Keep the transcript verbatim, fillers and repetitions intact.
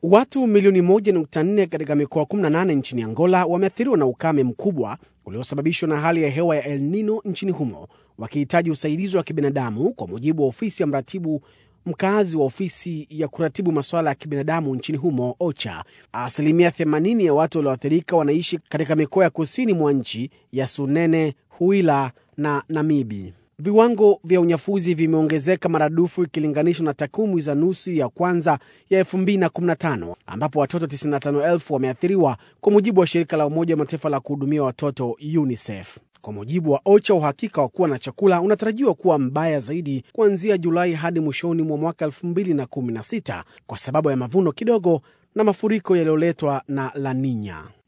Watu milioni moja nukta nne katika mikoa kumi na nane nchini Angola wameathiriwa na ukame mkubwa uliosababishwa na hali ya hewa ya El Nino nchini humo, wakihitaji usaidizi wa kibinadamu, kwa mujibu wa ofisi ya mratibu mkazi wa ofisi ya kuratibu masuala ya kibinadamu nchini humo, OCHA. Asilimia themanini ya watu walioathirika wanaishi katika mikoa ya kusini mwa nchi ya Sunene, Huila na Namibi. Viwango vya unyafuzi vimeongezeka maradufu ikilinganishwa na takwimu za nusu ya kwanza ya elfu mbili kumi na tano, ambapo watoto tisini na tano elfu wameathiriwa, kwa mujibu wa shirika la Umoja wa Mataifa la kuhudumia watoto UNICEF. Kwa mujibu wa OCHA, uhakika wa kuwa na chakula unatarajiwa kuwa mbaya zaidi kuanzia Julai hadi mwishoni mwa mwaka elfu mbili kumi na sita kwa sababu ya mavuno kidogo na mafuriko yaliyoletwa na La Nina.